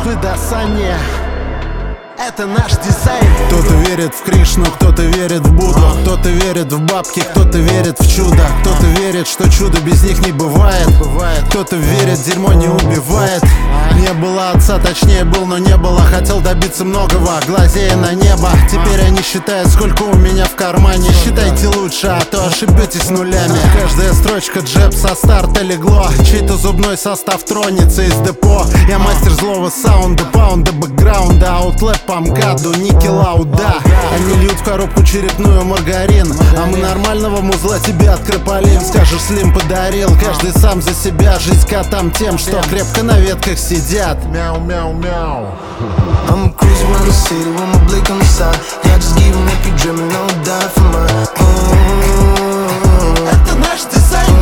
Москвы до Сани. Это наш дизайн. Кто-то верит в Кришну, кто-то верит в Будду, кто-то верит в бабки, кто-то верит в чудо, кто-то верит, что чудо без них не бывает. Кто-то верит, дерьмо не убивает. Не было отца, точнее был, но не было. Хотел добиться многого, глазея на небо. Теперь они считают, сколько у меня в кармане. Считайте лучше, а то ошибетесь нулями. Каждая строчка джеб со старта легло. Чей-то зубной состав тронется из депо. Я мастер злого саунда, паунда, бэкграунда, аутлэп, памгаду, ники лауда. Они льют в коробку черепную маргарин, а мы нормального музла тебе открополим. Скажешь, Слим подарил, каждый сам за себя. Жизнь котам тем, что крепко на ветках сидят. Мяу-мяу-мяу. I'm cruising around the city with my blick on the side. Yeah, just give 'em if you dreaming, don't die for mine. Это наш дизайн.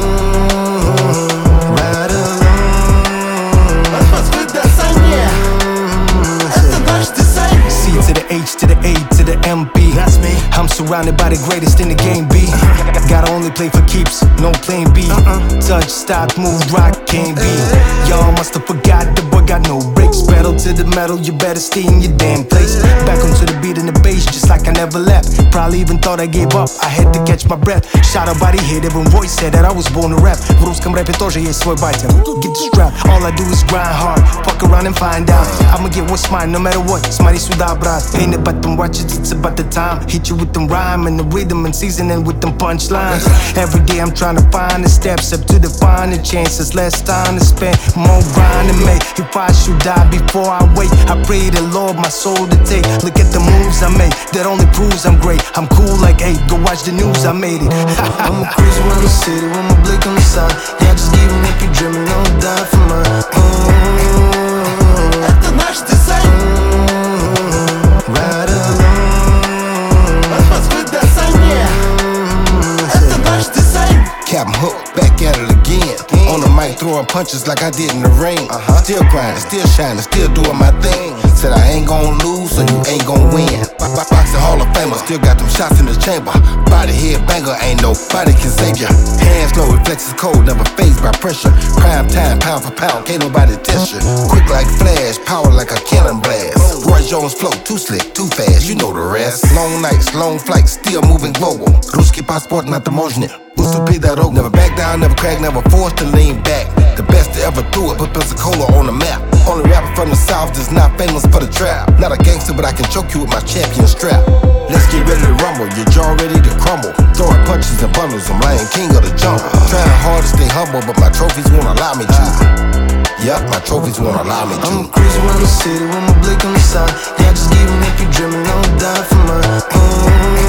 Ride alone. От Москвы до Сани. Это наш дизайн. C to the H to the A to the MP. That's me. I'm surrounded by the greatest in the game, B. Gotta only play for keeps, no playing B. Touch, stop, move, rock, can't be. Y'all must have forgot the boy got no brakes. Pedal to the metal, you better stay in your damn place. Back onto the beat and the bass, just like I never left. Probably even thought I gave up, I had to catch my breath. Shot a body hit, even voice said that I was born to rap. В русском рэпе тоже есть свой батя. Get the strap, all I do is grind hard. Fuck around and find out. I'ma get what's mine, no matter what. Смотри сюда, брат. Ain't about them watches, it's about the time. Hit you with them rhyme and the rhythm and seasoning with them punchlines. Every day I'm trying to find the steps up to define the chances. Less time to spend, more grind to make. If I should die before I wait, I pray the Lord my soul to take. Look at the moves I make, that only proves I'm great. I'm cool like, hey, go watch the news, I made it. I'm cruising around the city with my blick on the side. Yeah, just give 'em if you dreaming, don't die for mine. Это наш дизайн. Ride alone. От Москвы до Сани. Это наш дизайн. Captain Hook, back at it again. On the mic, throwing punches like I did in the ring. Still grinding, still shining, still doing my thing. Said I ain't gon' lose, so you ain't gon' win. Boxing Hall of Famer, still got them shots in the chamber. Body head banger, ain't nobody can save ya. Hands slow, reflexes cold, never phased by pressure. Prime time, pound for pound, can't nobody test ya. Quick like flash, power like a cannon blast. Roy Jones flow, too slick, too fast, you know the rest. Long nights, long flights, still moving global. Русский паспорт на таможне. Уступи дорогу. Never back down, never crack, never forced to lean back. The best to ever do it, put Pensacola on the map. Only rapper from the south that's not famous for the trap. Not a gangster, but I can choke you with my champion strap. Let's get ready to rumble, your jaw ready to crumble. Throwing punches and bundles, I'm Lion King of the jungle. Trying hard to stay humble, but my trophies won't allow me to. Yup, my trophies won't allow me to. I'm cruising around the city with my blick on the side. Yeah, just give 'em if you dreaming, don't die for mine.